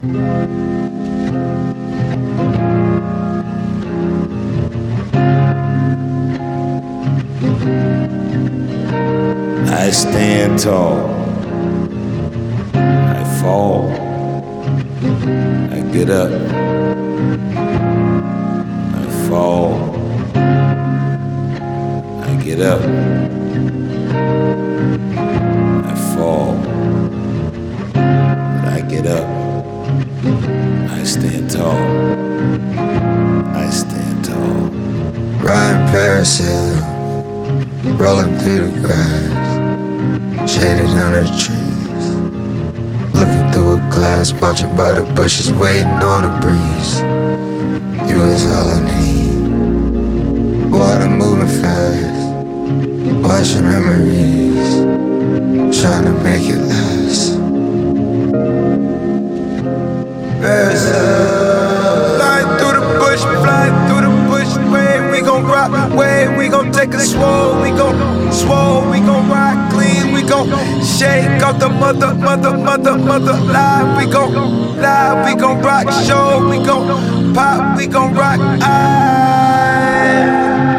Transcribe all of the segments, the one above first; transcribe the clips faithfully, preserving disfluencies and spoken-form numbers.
I stand tall, I fall, I get up, I fall, I get up, I fall, but I get up, I stand tall, I stand tall. Riding parasail, rolling through the grass, shaded under the trees, looking through a glass, watching by the bushes, waiting on the breeze. You is all I need. Water moving fast, watching memories, trying to make it last. Parasail, flying through the bush, flying through the bush. Way we gon' rock, way we gon' take a swole, we gon' swole, we gon' rock clean, we gon' shake off the mother, mother, mother, mother live, we gon' live, we gon' rock show, we gon' pop, we gon' rock. I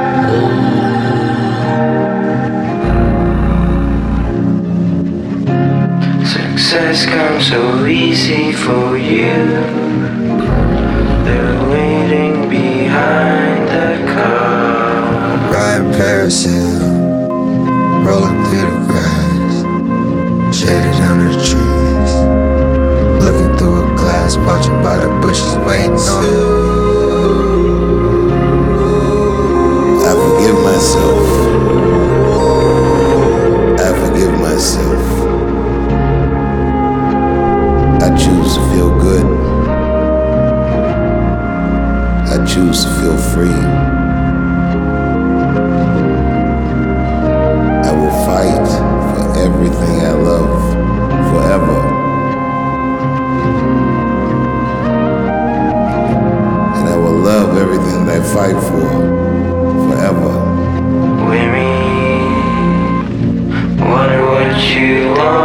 Success comes so easy for you. They're waiting behind the car. Riding parasail, rolling through the grass, shaded under the trees, looking through a glass, watching by the bushes, waiting on. I forgive myself. I forgive myself. I choose to feel good. I choose to feel free. I will fight for everything I love forever. And I will love everything that I fight for forever. With me, wonder what you want.